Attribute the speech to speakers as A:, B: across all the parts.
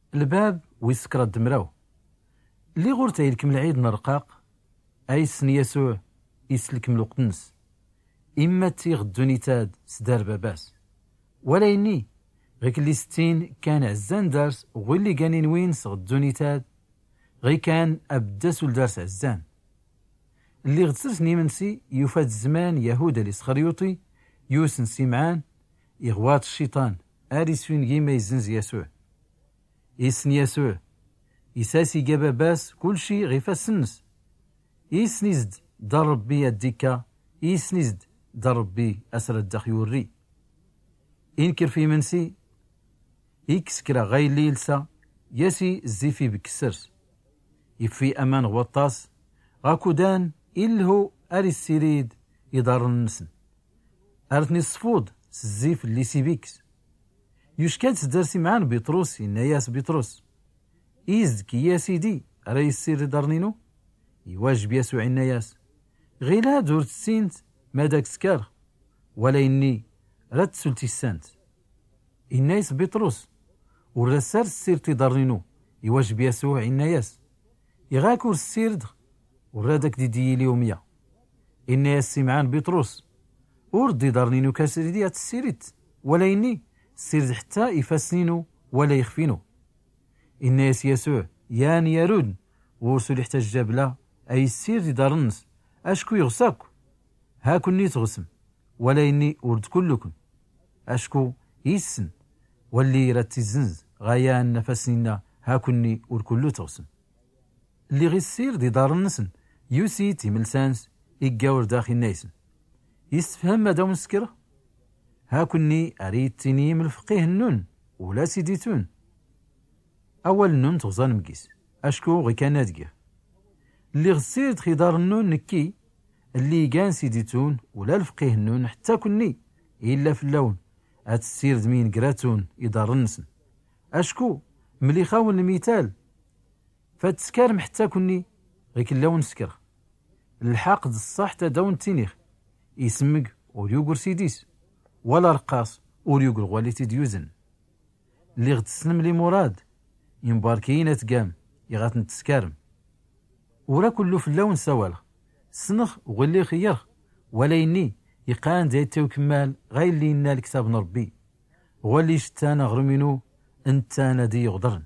A: الباب ويسكر الدمراو اللي غورتا يلكم العيد نرقاق ايسن يسوع يسلكم الوقتنس اما تيغ الدونيتاد سدار باباس ولا يني غيك اللي 60 كان عزان دارس واللي كانين وين صغ الدونيتاد غي كان ابداس ولدارس عزان اللي غتسرسني منسي يفاد الزمان يهودا الاسخريوطي يوسن سمعان يغواط الشيطان اريسوين كيما يزنز يسوع يسن يسوع يساسي جابا باس كل شي غيفا السنس يسنيزد دار ربي الديكا يسنيزد دار ربي اسر الدخ يوري ينكر في منسي يكسكرا غاي ليلسا ياسي الزيفي بكسرس يفي امان غوطاس غاكودان إلهو أري السيريد يدار النسن أرثني الصفود سزيف اللي سيبيكس يشكاد سدارسي معان بيطروس إناياس بيطروس إيزك يا سيدي أري السير دارنينو يواجب يسوع إناياس غيلا دور تسينت ماداك سكار ولا إني رد سلتي السانت إنايس بيطروس ورسار السير تدارنينو يواجب يسوع إناياس يغاكور السير ورادك دي اليومية إني السمعان بيطروس وردي دارنينو كاسريديات السيريت ولا إني السيرد حتى يفاسنينو ولا يخفينو إني يسوع يان يرود ورسول يحتاج جابلا أي السير دي دارنس أشكو يغساكو هاكو ني تغسم ولا إني ورد كلكم أشكو يسن واللي راتي الزنز غايان نفسنا هاكو ني ور كلو تغسم اللي غي السير دي دار النسن يوسي تيملسانس يقاور داخل نايسن يستفهم مادا مسكرة هاكني أريد تيني من الفقيه النون ولا سيديتون أول نون تغزان مقيس أشكو غي كان نادقه اللي غسير دخي دار النون نكي اللي كان سيديتون ولا الفقيه النون حتى كني إلا في اللون هتسير دمين قراتون يدار النسن أشكو ملي خاون المثال فاتسكار حتى كني غيك اللون سكر الحاقد الصح تا داون تينيخ يسمق وليوغر سيديس ولا رقاص وليوغر غواليتي ديوزن اللي غتسلم لي مراد ينباركينا تقام يغات نتسكارم ورا كله في اللون سوالغ سنخ وغلي خير ولا يني يقان دايتو كمال غاي اللي ينا الكتاب نربي غولي شتانا غرمينو انتانا دي يغدرن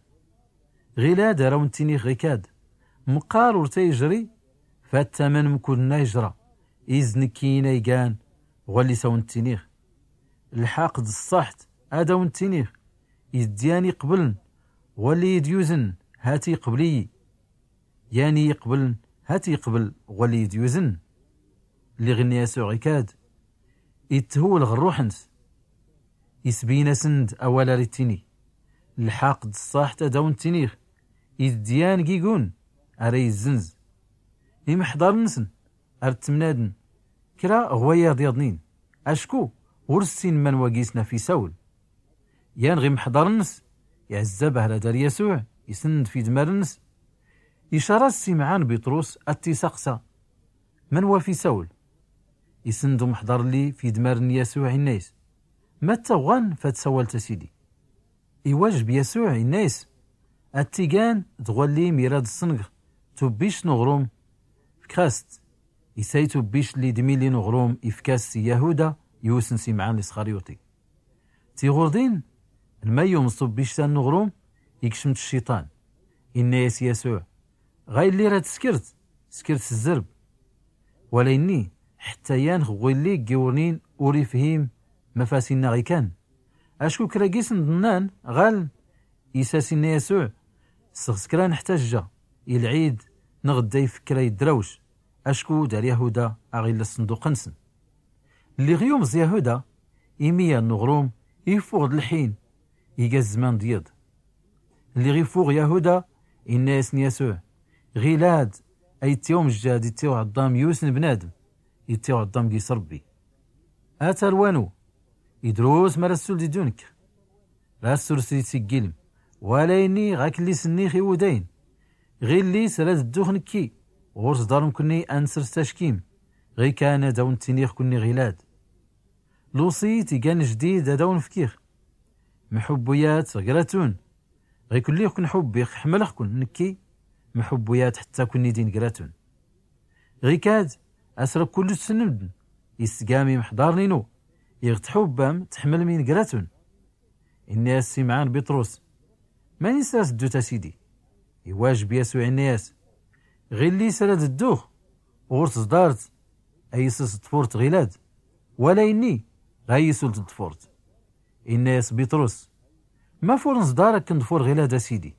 A: غيلا داراون تينيخ غيكاد مقار ورتا يجري فالتمن مكلنا يجرى إزنكينا يقان غولي ساون تينيخ الحاقد الصحت اداون تينيخ يدياني قبلن غولي يديوزن هاتي قبلي ياني يقبلن هاتي قبل غولي يديوزن اللي غني يسوع غيكاد يتهول غروحنس يسبينا سند أولا ريتيني الحاقد الصاحت داون تينيخ يديان كيقون أري الزنز يمحضر نسن أرتمنادن كرا غويا دياضنين أشكو ورسين من واقيسنا في سول يان غي محضر نس يعزبه على دار يسوع يسند في دمار النس يشارى السمعان بيطروس التساقسا من وفي سول يسندو محضر لي في دمار يسوع الناس متى غان فتسول تسيدي يواجب يسوع الناس التيجان تغولي ميراد الصنغ تبيش نغروم فكاست يساي تبيش لي دميلي نغروم إفكاس يهودا يوسن سمعان الإسخريوطي تيغوردين المايوم صبيش تان نغروم يكشمت الشيطان الناس يسوع غاي اللي راه سكرت الزرب ولا إني حتى يان غويلي جيورنين أوري فهيم مفاسينا غي كان أشكو كراقيس ندنان غال يساسينا يسوع سغسكرا نحتاجة العيد نغدا يفكرا يدروش أشكو دار يهودا أغيل الصندوق نسن اللي غيومز يهودا إيميا نغروم يفوغ الحين يجا الزمان ديض اللي غيفوغ يهودا الناس يسوع غيلاد أي تيوم الجاد يتيو عضام يوسن بنادم يتيو عضام قيس ربي أتروانو يدروس مرسول دي دونك راسول سيتي قيلم ولا إني غاك اللي سنيخي ودين غير اللي سراد الدوخ نكي غورس دارم كني أنسر تشكيم غي كان داون تينيخ كني غيلاد لوصي تيجان جديد داون فكيخ محبويات غراتون غي كل يكون حبي حمل كن نكي محبويات حتى كوني دين قراتون غي كاد أسرق كل السنود يسقامي محضارني نو يغتحوبام تحمل من قراتون إني السمعان بطروس ما نساس الدوتا سيدي يواجب يسوع الناس غير لي سرد الدوخ غورت صدارت أيسس تفورت غيلاد ولا إني غايسول تدفورت الناس بطروس ما فور صدارك كندفور غيلاد سيدي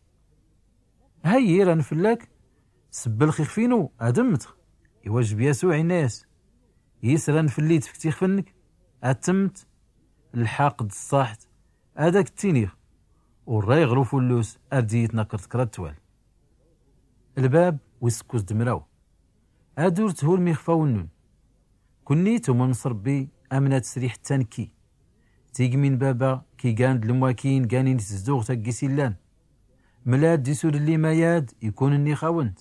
A: هاي راه نفلاك سب الخيخ فينو أدمت يواجب يسوع الناس يسرا نفليت فيك تيخفنك أتمت الحاقد الصاحت هذاك التينيخ والراي غلو فلوس أرديت نكرت كراتوال الباب ويسكوز دمراو أدورت هو المخفى والنون كنيتو من صربي أمنات سريح التنكي تيق من بابا كي قاند المواكين قانين تزدوغ تاقي سيلان ملاد ديسور اللي ماياد يكون اني خاونت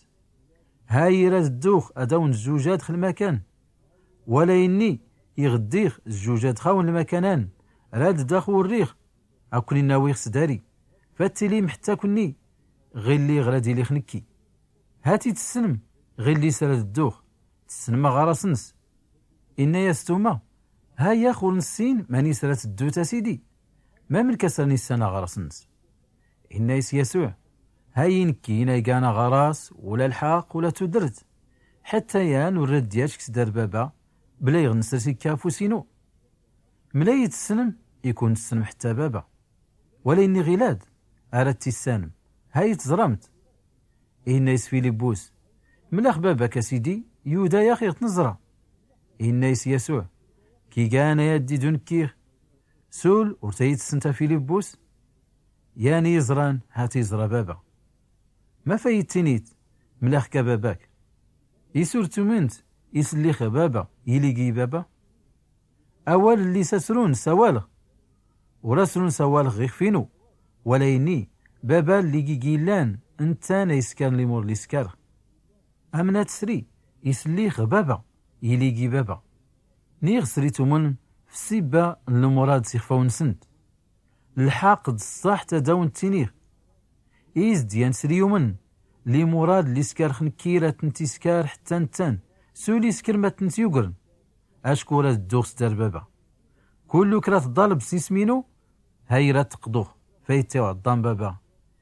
A: هاي راد الدوخ أداون الزوجات خل المكان ولا إني يغديخ الزوجات خاون المكانان راد داخو الريخ أكوني ناويخ سداري فاتلي محتى كني غير لي غرادي لي خنكي هاتي تسنم غير لي سراد الدوخ تسنم غراسنس إنا يستوما هاي خور نسين ماني سرات الدوتا سيدي ما من كسرني السنة غراسنس إنا يسوع هاي نكي نايقانا غراس ولا الحاق ولا تدرت حتى يان ورد ديالك سدار بابا بلا يغنسرسي كافوسينو ملا يتسنم يكون تسنم حتى بابا ولا إني غلاد أردت السانم هاي تزرمت إنا يسفي لبوس ملاخ بابا كسيدي يودا يا خير تنزرة إنا يسوع كي كان يدي دونكير سول ورتيت سنتا في لبوس ياني يزران هاتي يزرى بابا ما فايتنيت ملاخ كباباك يسور تمنت يسليخ بابا يليقي بابا أول اللي سسرون سوالغ ورسرون سوالغ غيخ فينو ولا يني بابا اللي جيلان انتانا يسكر ليمور ليسكر أمنا تسري يسليخ بابا يليقي بابا نيغ سريتو من في سيبا المراد سيخفاون سنت الحاقد الصح تداون تينيغ إيز ديان سريو من لي مراد لي سكار خنكيرة تنتي سكار حتى نتان سولي سكر ما تنتي يقرن أشكو راه الدوغ دار بابا كلو كرات الضالب سيسمينو هاي راه تقضوه فايتيو عضام بابا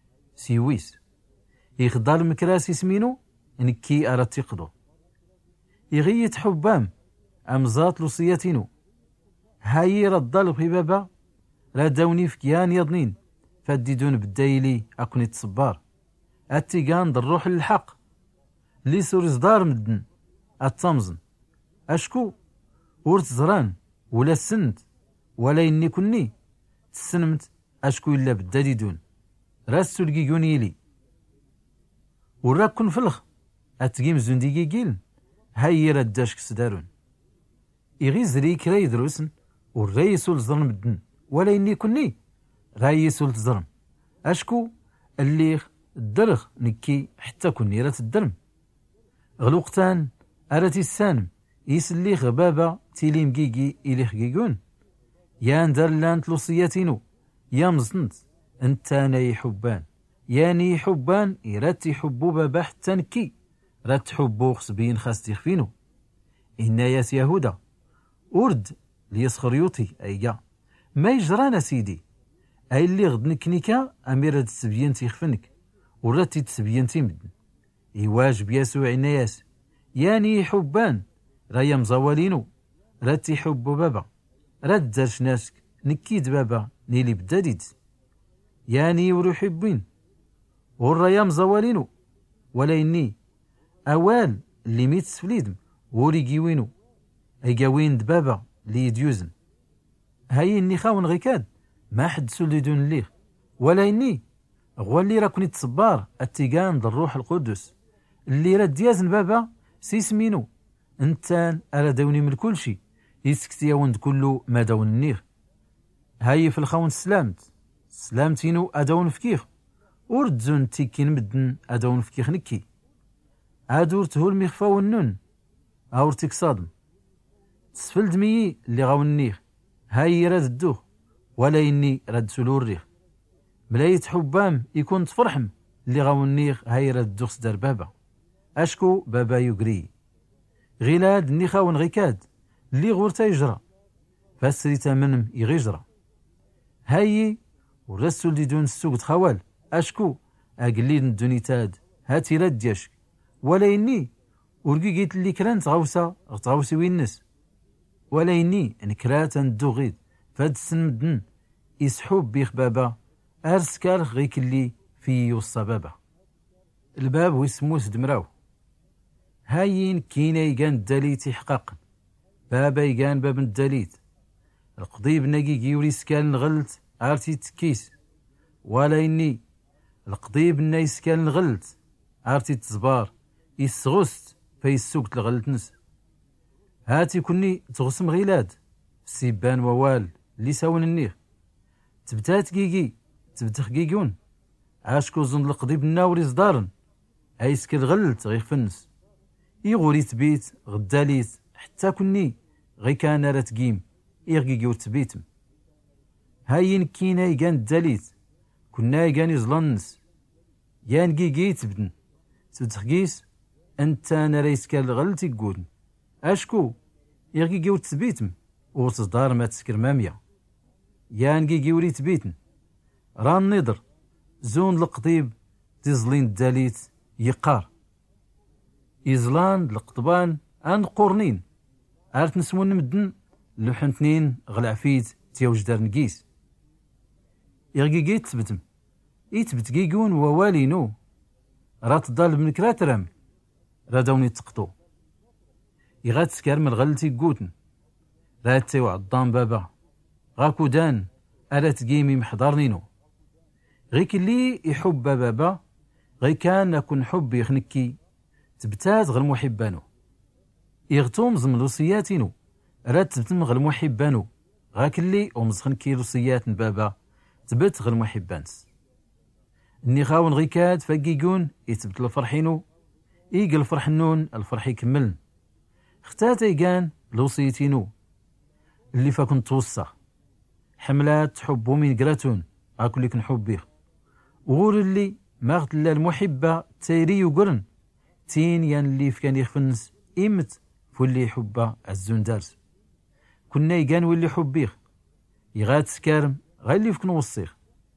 A: سيويس يخضال مكراس يسمينو نكي أرى تقضو يغيت حبام أمزات لوصياتينو هاي راه الضالب في بابا راه داوني في كيان يضنين فديدون بالدايلي أكوني تصبار التيقان الروح للحق لي سوريز دار مدن التمزن أشكو ورت زران ولا السنت ولا إني كني تسنمت أشكو إلا بالداديدون راسو الكيكوني لي وراك كن فلخ أتقيم زندي كيكيل هاي رداشك سدارون يغيزري كرا يدروسن والرئيسو الزرن مدن ولا إني كني رايسو الزرن أشكو اللي الدرغ نكي حتى كوني رات الدرم غلوقتان أراتي السانم يسلي غبابا تيلي مكيكي إلي خكيكون يان دار لان تلوصياتينو يا مزنت انتانا يحبان ياني يحبان إراتي حبو بابا حتى نكي رات حبو خصبين خاص تيخفينو إنا ياس يهودا أرد ليسخريوطي أيا ما يجرانا سيدي أي اللي غد نكنيكا أميرة تسبيان تيخفنك وراتي تسبيان تيمدن يواجب يسوع الناس ياني حبان رايا مزوالينو راتي حبو بابا راد دارش ناسك نكيد بابا نيلي بداديد ياني ورو حبين والرايا مزوالينو ولا إني أوال اللي ميت سفليدم وري جيوينو أي جاوين دبابا لي يديوزن هاي إني خاون غيكاد ما حد سولي دون ليه ولا إني غوالي راكوني تصبار التيقان الروح القدس اللي راد ديازن بابا سيسمينو انتان أرا داوني من كل شي يسكتي وند كله ما داون النير هاي في الخاون سلامتينو أداون فكيخ وردزون تيكين مدن أداون فكيخ نكي أدور تهول ميخفا والنون أورتيك صادم تسفل دمي اللي غاون النير هاي راد الدوخ ولا إني راد سلو الريخ ملايت حبام يكون تفرحم اللي غاونيغ هايرة الدوخس دار بابا أشكو بابا يقري غيلاد اللي خاون غيكاد اللي غورتا يجرى فاسريتا منم يغيجرى هاي ورسول دي دون السوق تخوال أشكو أقليد الدونيتاد هاتي راد دياشك ولا إني ورقي قيت اللي كران تغاوسي وينس ولا إني نكرات ندوغيد فاد السن مدن يسحوب بيخ بابا أرسكال غيك اللي في يوصى بابا الباب ويسموس دمراو هايين كينا يقان الداليت يحقق بابا يقان باب الداليت القضيب ناقي يوري سكال نغلت عرتي تكيس ولا إني القضيب نايس كان نغلت عرتي تزبار يسغست فيسوقت الغلت نس هاتي كوني تغسم غيلاد سيبان ووال اللي ساون النيغ تبتات كيكي تبتخ كيكون عاشكو زند القضيب الناوري صدارن عيسك الغلت غير فنس يغوري تبيت غداليت حتى كوني غي كان رات كيم يغيكيو تبيتم هاين كينا يقان الداليت كنا يقان يزلنس يان كيكي تبدن تبتخ انت انا ريس كان الغلت يقولن اشكو يغيكيو تبيتم وتصدار ما تسكر مامية يان كيكي وري تبيتن ران نضر زون القضيب تزلين الداليت يقار يزلان القطبان ان قرنين عرفت نسمون مدن لوحن تنين غلعفيت تيوجدار نقيس يغيكي تثبتم يتبت كيكون ووالينو رات ضال بنكراترم رادوني تقطو يغات سكار من الغلتي قوتن رات تيو عضان بابا غاكو دان أرات قيمي محضرنينو غيك اللي يحب بابا غي كان نكون حب يخنكي تبتات غير محبانو يغتوم زمن وصياتينو رات تبتم غير محبانو غاك اللي ومزخنكي وصيات بابا تبت غير محبانس اني خاون غيكاد فاكيكون يتبت الفرحينو يقل الفرحنون الفرح يكملن اختات يقان لوصيتينو اللي فاكن توصى حملات حبو من قراتون اكل لك نحب بيه وغور اللي ما غتلا المحبة تيري وقرن تين يان اللي كان يخفنس إمت فولي يحبه الزون دارس كنا يقان واللي حبيه يغاد سكارم غير اللي فكن وصيخ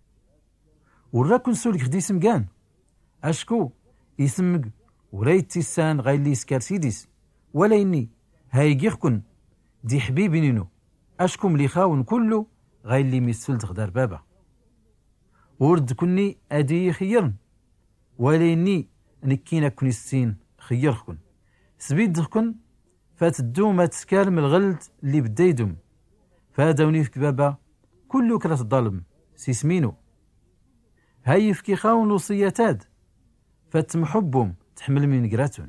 A: وراكن سولك خدي سمكان اشكو يسمك ورايت تيسان غير اللي سكار سيديس ولا إني هايقيخكن دي حبيبي نينو اشكو ملي خاون كله غير اللي ميسفل تغدار بابا ورد كني ادي خيرن ولا إني نكينا كوني السين خيركن سبيد دخكن فاتدو ما تسكالم الغلط اللي بدايدم فادوني في بابا كله كرات الظالم سيسمينو هاي في خاون وصياتاد فاتمحبهم تحمل من قراتون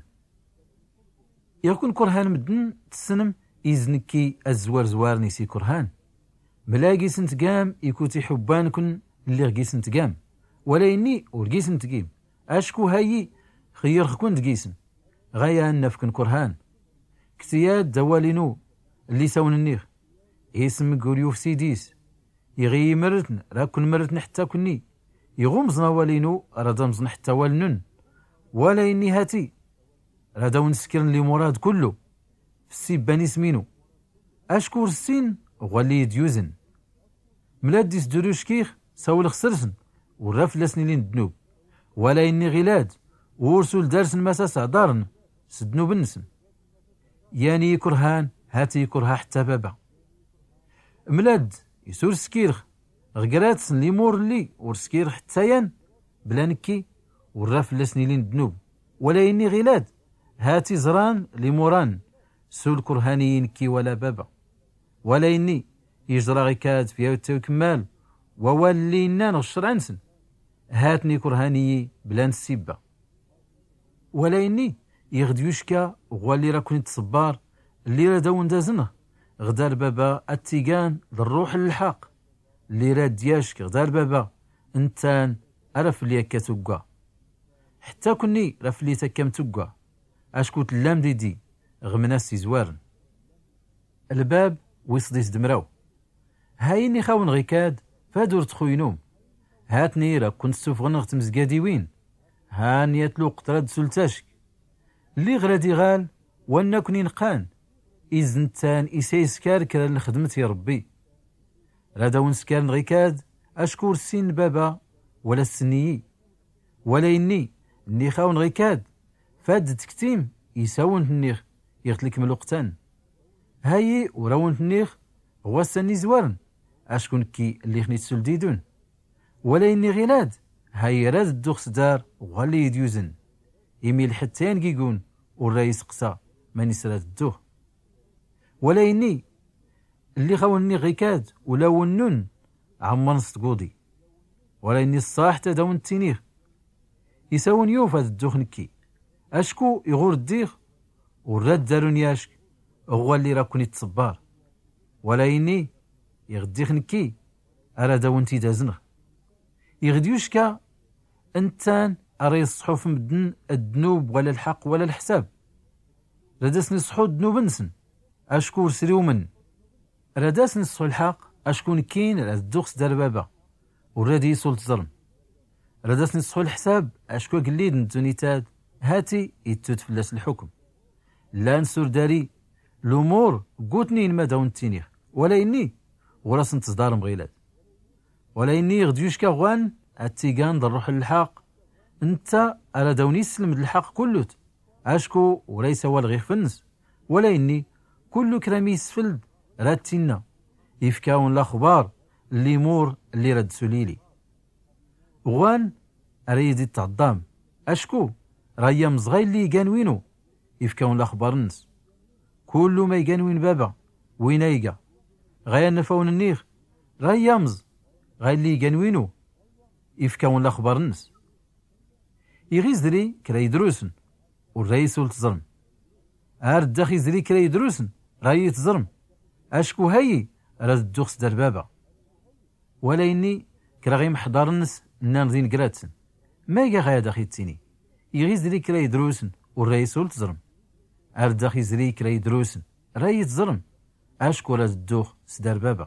A: يكون كرهان مدن تسنم إزنكي الزوار زوار نيسي كرهان ملاقي سنتقام يكوتي حبانكن اللي غي سنتقام ولا إني ورقي سنتقيم أشكو هاي خير خكون تقيسم غايان نفكن كرهان كتياد دوالينو اللي ساون النيخ اسم قريوف سيديس يغي مرتن راكن مرتن حتى كني يغمزنا والينو رادمزن حتى والنن ولا إني هاتي رادو نسكرن لي مراد كله في السيباني سمينو أشكور السين غالي ديوزن ملاديس دروش كيخ ساول خسرسن والرفلسني لين دنوب ولا إني غلاد ورسول دارسن مساس عدارن سدنو بالنسن يعني كرهان هاتي كرها حتى بابا ملاد يسور سكيرخ غقراتسن لي مور لي ورسكير حتى يان بلا نكي والرفلسني لين دنوب ولا إني غلاد هاتي زران لي موران سول كرهانيين كي ولا بابا ولا إني يجرى غيكاد فيها وكمال ووالينا نغشر عنسن هاتني كرهاني بلا نسيبة ولا إني يغديوشكا وغوالي راكوني تصبار اللي راه داون دازنه غدار بابا التيقان للروح للحق اللي راه دياشك غدار بابا انتان عرف اللي هكا توقع حتى كوني راه اللي تكام توقع اشكو تلام ديدي غمناسي زوارن الباب ويصديس دمراو هايني خاون غيكاد فادور تخوينوم هاتني راه كنت سوفغن تمزقادي وين هانيات الوقت راد سلتاشك اللي غرادي غال وانا كوني نقان إزنتان إسايسكار كرا لخدمة يا ربي رادا ونسكار نغيكاد أشكور السين بابا ولا السنيي ولا إني خاون غيكاد فاد تكتيم يساون النيخ يغتلك من الوقتان هاي وراون النيخ هو السني زوارن أشكون كي اللي خنيت سلديدون ولا إني غيلاد هاي راد الدوخ دار وغالي يديوزن إيميل حتى ينقيقون والرئيس قصا ماني سرات الدوخ ولا إني اللي خاوني غيكاد ولا ونون عمان ستقودي ولا إني الصاح تداون التينيخ يساون يوف هاد الدوخ نكي أشكو يغور الديخ والراد دارون ياشك هو اللي راكوني تصبار ولا إني يغديخ نكي أرا داون تيدازنغ يغديوشكا انتان أرى يصحو في مدن الذنوب ولا الحق ولا الحساب رداسني صحو الذنوب نسن أشكور سريو من رداسني صحو الحق أشكون كين على الدوخس دار بابا ورادي يسول تظلم رداسني صحو الحساب أشكو قليد ندونيتاد هاتي يتوت فلاس الحكم لا نسور داري الأمور قوتني ما داون تينيخ ولا إني وراس نتصدار مغيلات ولا إني غديوش كاغوان التيقان ضروح الحق انت على داوني يسلم الحق كلوت أشكو وليس والغي فنس ولا إني كل كرامي يسفلد راتينا يفكاون الأخبار اللي مور اللي رد سليلي غوان أريد تعضام أشكو رايا مزغي اللي يقانوينو يفكاون الأخبار النس كل ما يقانوين بابا وين يقا غايا نفاون النيخ رايا مز غاي اللي يقانوينو يفكاون الأخبار النس يغيز دري كرا يدروسن والرئيس والتزرم أرد داخي زري كرا يدروسن راي يتزرم أشكو هاي راد الدوخس دار بابا ولا إني كرا غي محضار النس نان دين قراتسن ما يقا غايا داخي التيني يغيز دري كرا يدروسن والرئيس والتزرم أرد داخي زري كرا يدروسن راي يتزرم أشكو راد الدوخ سدار بابا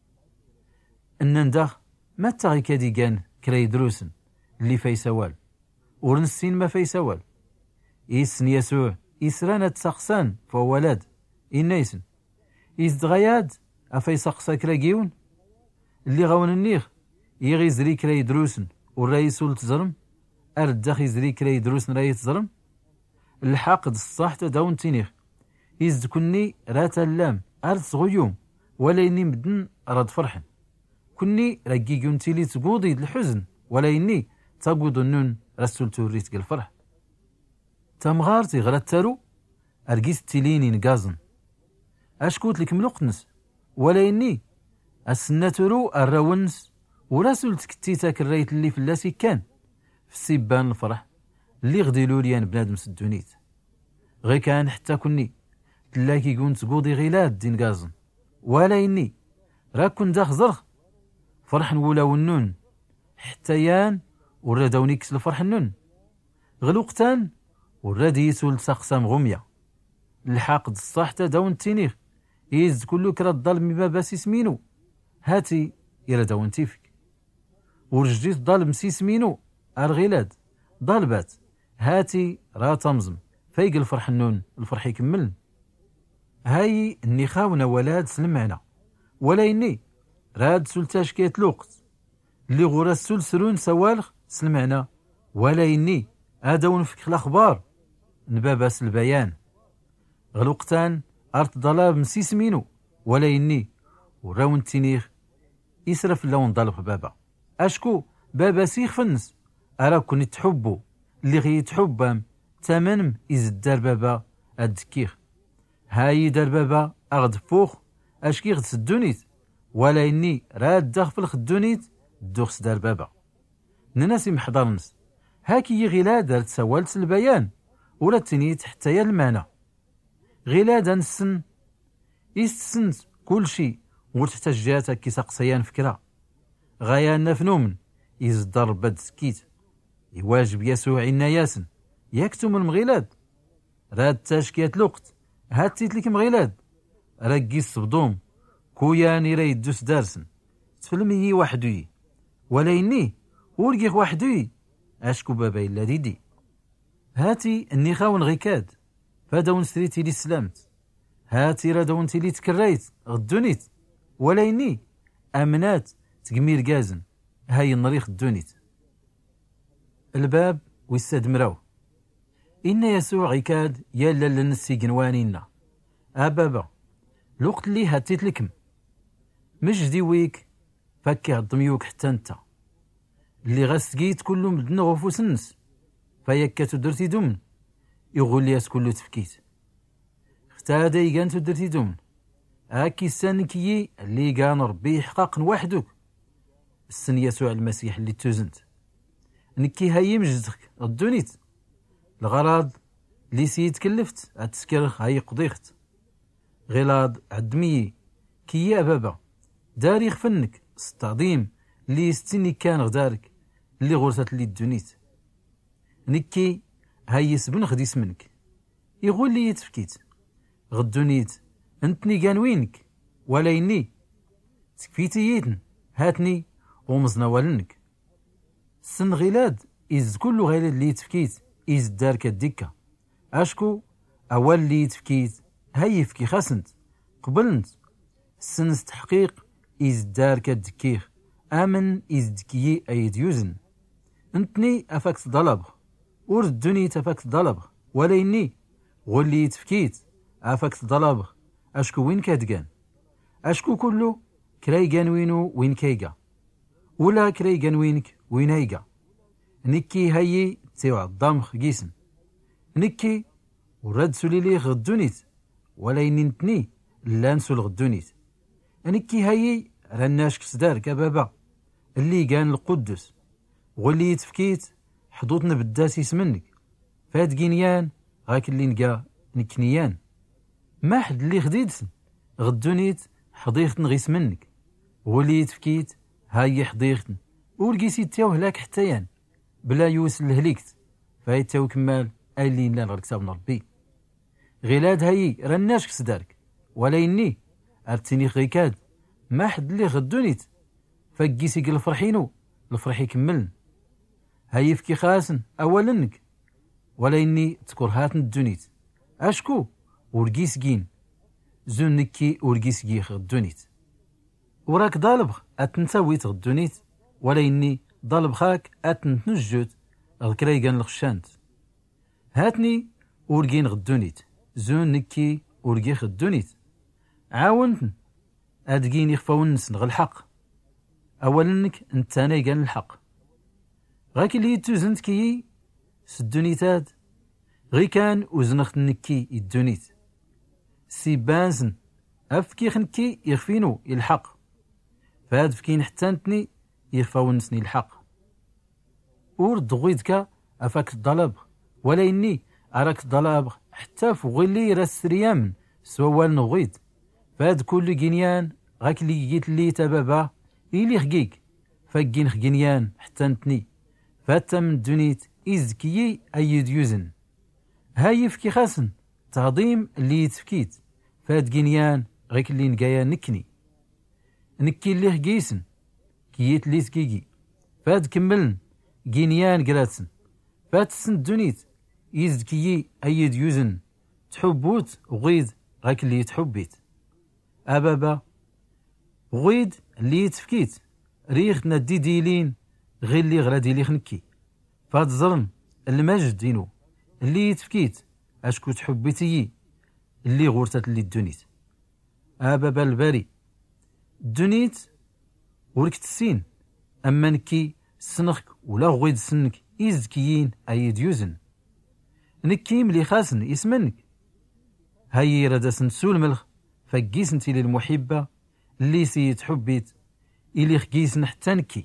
A: إنن داخ ما تاغي كادي كان كرا يدروسن اللي فاي سوال ورنسين ما فاي سوال إيسن يسوع إسرانا تسقسان فهو ولاد إنايسن إزدغياد أفاي سقسا كراجيون اللي غاون النيخ يغي زري كرا يدروسن والرئيس والتزرم أرد داخي زري كرا يدروسن راي يتزرم الحاقد الصح تداون تينيخ إزد كني رات اللام أرد صغيوم ولا إني مدن راد فرحن كني راجيجون تيلي تقوضي الحزن ولا إني تقود النون رسول توريت الفرح تمغارتي غرات تارو أرجيس تيليني نقازن أشكوت لك ملقنس ولا إني السناترو الراونس وراسل تكتيتاك الريت اللي في اللاسي كان في السيبان الفرح اللي غديلو ليان بنادم سدونيت غي كان حتى كني تلاكي كون تقوضي غيلاد دين قازن ولا إني راكن داخ زرخ فرح ولا والنون حتى يان ورادوني كسل فرح النون غلوقتان ورادي يسول سقسام غمية الحاقد الصح داون تينيخ يزد كلو كرا الظالم باباس يسمينو هاتي إلى داون تيفك ورجديت ظالم سيسمينو أرغيلاد ضالبات هاتي راه تمزم فايق الفرح النون الفرح يكمل هاي اني خاونا ولاد سلمعنا ولا إني راد سلتاش كيت الوقت اللي غورا السل سرون سوالخ سلمعنا ولا إني أداون فيك الأخبار نباباس البيان غلوقتان أرت ضلاب مسيس مينو ولا إني وراون تينيخ يسرف اللون ضلب بابا أشكو بابا سيخ فنس أراكني تحبو اللي غي تحبام تمنم إزدار بابا أدكيخ هاي دار بابا أغد فوخ أشكي غد سدونيت ولا إني راد داخ في الخدونيت دوخس دار بابا نناسي محضرنس هاكي غيلا دارت سوالت البيان ولا تنيت حتى يا المعنى غيلا دانسن يستسنت كل شي وتحتاجات كي سقسيان فكرة غايا نفنومن يزدر بد سكيت يواجب يسوع إنا ياسن يكتم المغيلاد راد تاشكيات الوقت هات تيتلك مغيلاد راكي الصبدوم كوياني راه يدوس دارسن تفلمي وحدوي ولا إني ورقيخ وحدي اشكو بابا إلا ديدي. هاتي اني خاون غيكاد فداون سريتي لي سلامت. هاتي راه داونتي لي تكريت غدونيت ولا إني امنات تقمير قازن هاي النريخ الدونيت. الباب ويساد مراو. إن يسوع غيكاد يالا لنسي قنوانينا. بابا الوقت اللي هاتيت لكم مش ديويك فكي الضميوك حتى انت اللي غاسقيت كله مدنا غفوس النس فيكاتو درتي دومن يغول لياس كله تفكيت اختادا يقانتو درتي دومن هاكي سانكي اللي كان ربي يحقق وحدك السن يسوع المسيح اللي توزنت نكي هاي مجدك الدونيت الغراض اللي سيد كلفت اتسكر هاي قضيخت غلاض عدمي كي يا بابا داري خفنك التعظيم اللي يستني كان غدارك اللي غرست اللي الدونيت نكي هاي يسبن خديس منك يقول لي يتفكيت غدونيت انتني كان وينك ولا إني تكفيتي يدن هاتني ومزنا والنك السن غلاد إز كل غلاد اللي يتفكيت إز دارك الدكة أشكو أول اللي يتفكيت هاي يفكي خاسنت قبلنت السن تحقيق إز دارك الدكيخ آمن إز دكي أيد يوزن انتني أفاكت ضلب وردوني تفاكت ضلب ولا إني غولي يتفكيت أفاكت ضلب أشكو وين كادقان أشكو كله كرايقان وينو وين كايقا ولا كرايقان وينك وين هايقا نكي هاي تيوع الضامخ قيسن نكي ورد سوليلي غدونيت ولا إني نتني لانسو الغدونيت نكي هاي رناش كسدارك بابا اللي كان القدس واللي يتفكيت حضوتنا بالداس يسمنك فات كينيان غاك اللي نقا نكنيان ما حد اللي خديدسن غدونيت حضيختن غيس منك واللي يتفكيت هاي حضيختن ورقيسي تاوه لك حتى بلا يوس لهليكت فاي تاو كمال اللي لا الركساب ربي غيلاد هاي رناش كسدارك ولا إني أرتني غيكاد ما حد اللي غدونيت فقيسي قل الفرحينو الفرحي كملن هاي فكي خاسن أولنك ولا إني تكر هاتن الدونيت أشكو ورقيس جين زون نكي ورقيس جيخ غدونيت وراك ضالبغ أتنساويت غدونيت ولا إني ضالب خاك أتنتنجوت غكرايقان الخشانت هاتني ورقين غدونيت زون نكي ورقيخ غدونيت عاونتن أدقين يخفاون نسن الحق أولنك انتاني كان الحق غاك اللي توزنت كي سدونيتاد غي كان وزنخت نكي الدونيت سيبانسن أفكي خنكي يخفينو الحق فهاد فكين حتانتني يخفاون نسني الحق ورد غيدك أفاك الضلب ولا إني أراك الضلب حتى فغلي راس ريامن سوال نغيد فهاد كل جنيان غاك اللي جيت لي تبابا إلي خقيك فاقين خقينيان حتى نتني فاتا من دونيت إزكيي أيد يوزن هاي فكي خاسن تعظيم اللي يتفكيت فات جنيان غيك اللي نقايا نكني نكي اللي خقيسن كييت لي سكيكي فات كملن جنيان قراتسن فات سن دونيت إزكيي أيد يوزن تحبوت وغيد غاك اللي تحبيت أبابا غيد اللي يتفكيت ريخ ندي ديلين غير اللي غرادي لي خنكي فهاد الزرن المجد دينو اللي يتفكيت اشكو تحبيتي اللي غورتات اللي الدونيت بابا الباري الدونيت وركت السين اما نكي سنخك ولا غويد سنك إزكيين ايد يوزن نكي ملي خاسن اسمنك هاي ردا سنسول ملخ فقيس انتي للمحبة اللي سيت حبيت إلي خقيسن حتى نكي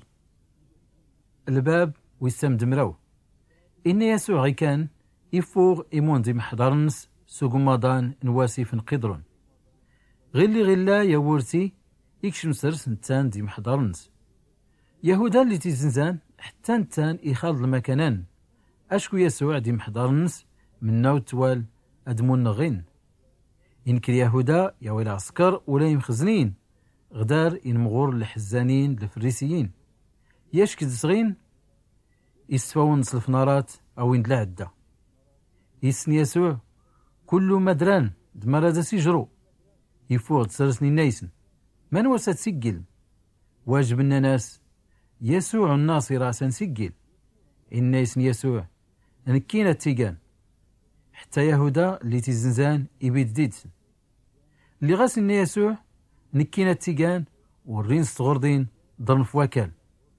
A: الباب ويسام دمراو إن يسوع غي كان يفوغ إيمون دي محضرنس سوق مضان نواسيف نقدرون غير اللي غلا يورتي يكشم سرس نتان دي محضرنس يهودا اللي تيزنزان حتى نتان يخاض المكانان أشكو يسوع دي محضرنس من ناو توال أدمون نغين إنك اليهودا يا ويل عسكر ولا يمخزنين غدار ينمغور الحزانين الفريسيين يشكد صغين يستفاون الفنارات أو يند العدة. يسن يسوع كل مدران دمرادة سيجرو يفوض سرسني نايسن من وسط سجل واجب الناس يسوع الناصرة سنسجل الناس يسوع نكينا التيجان حتى يهودا اللي تزنزان يبيد ديدسن اللي غاسن يسوع نكينا التيجان والرين صغردين ضرن فواكال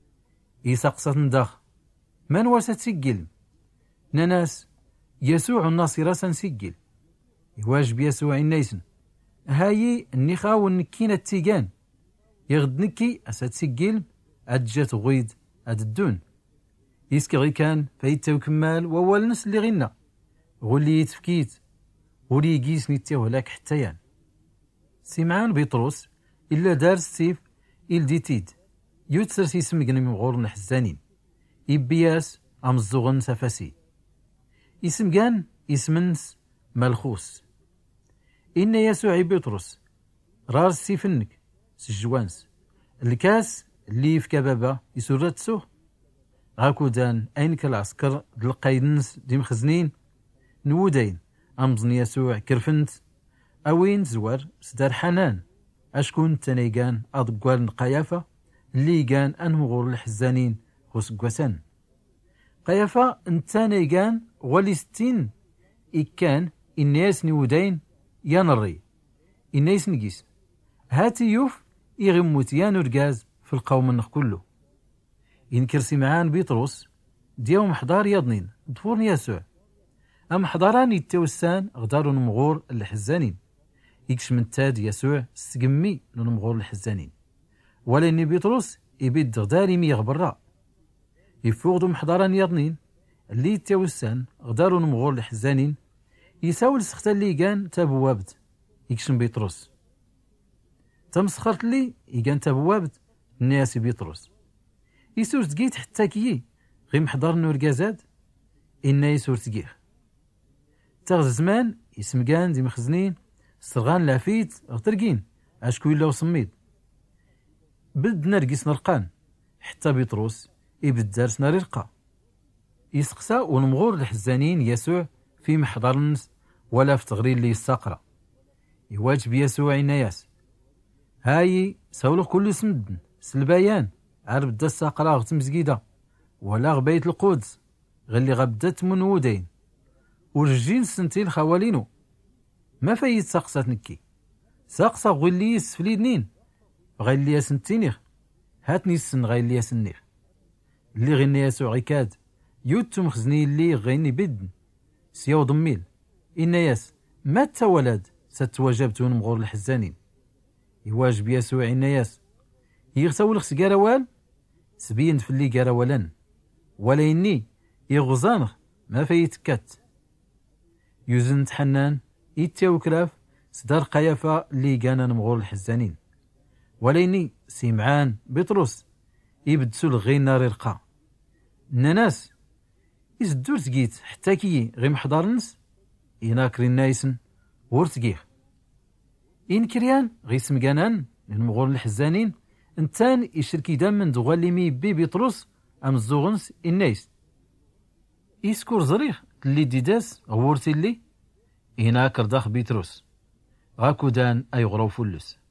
A: يسقسط نداخ من وسط سجل ناس يسوع الناصرة سنسجل يواجب يسوع النايسن هاي النخا والنكينا التيجان يغد نكي أساد سجل أدجات غيد أد الدون يسكي غي كان فايتاو كمال ووال نس اللي غينا غولي يتفكيت غولي يقيس نيتاو هلاك حتيان سمعان بطرس إلا دار ستيف إل ديتيد يوتسر سيسم قنم غور نحزانين إبياس أمزوغن سفاسي اسم كان اسمنس ملخوص إن يسوع بطرس رار سيفنك سجوانس الكاس اللي في كبابة يسورات سوه غاكو دان أينك العسكر دلقايدنس دي مخزنين نودين أمزن يسوع كرفنت أوين زوار سدار حنان أشكون تانيقان أضقوال نقايافة اللي كان أنه غور الحزانين غوس قوسان قيافة انتانيقان غولي 60 إكان الناس نودين ينري الناس نقيس هاتي يوف يغموت يانو رقاز في القوم النخ كله ينكر سمعان بيطرس ديوم حضار يضنين دفورن يسوع أم حضاران يتوسان غدارو نمغور الحزانين يكش من تاد يسوع سقمي نمغور الحزانين ولا إني بيطرس يبيد غداري ميغ برا يفوغدو محضاران يضنين اللي يتوسان غدارو نمغور الحزانين يساول سختا اللي كان تابوابت يكشم بيطرس تمسخرت لي يكان تابوابت الناس بيطرس يسور تقيت حتى كي غير محضر نوركازاد إنا يسور تقيه تاغ زمان يسمقان دي مخزنين سرغان لافيت غترقين اشكو إلا وصميد بد نرقس نرقان حتى بيطرس يبد دارس نرقا يسقسا ونمغور الحزانين يسوع في محضر النس ولا في تغرير اللي يستقرأ يواجب يسوع عناياس هاي سولو كل سمدن سلبايان عرب دا الساقرا غتم زقيدة ولا غبيت القدس غلي غبدت من ودين ورجين سنتين خوالينو ما فايت ساقسا نكي ساقسا غلي يسفلي دنين غيلي ياسنتينيخ هاتني السن غيلي ياسنيخ اللي غني يسوع عكاد يوتو مخزني اللي غيني بدن سياو ضميل إنا ياس مات ولد ستواجبتون مغور الحزانين يواجب يسوع إنا ياس يغسول خس قاروال سبين في اللي قاروالان ولا إني يغزانخ ما فيتكات يوزن تحنان يتياو كلاف سدار قيافة اللي كان مغور الحزانين ولا إني سمعان بطرس يبدسو الغين نار رقا الناس يزدور تقيت حتى كي غير محضرنس يناكرين نايسن ورتقيه إنكريان غي سمقانان المغور الحزانين انتان يشركي دام من دغالي مي بي بيطرس أم الزوغنس النايس يسكور زريخ اللي ديداس غورتي اللي يناكر داخ بيطرس غاكو دان أي غرو فلس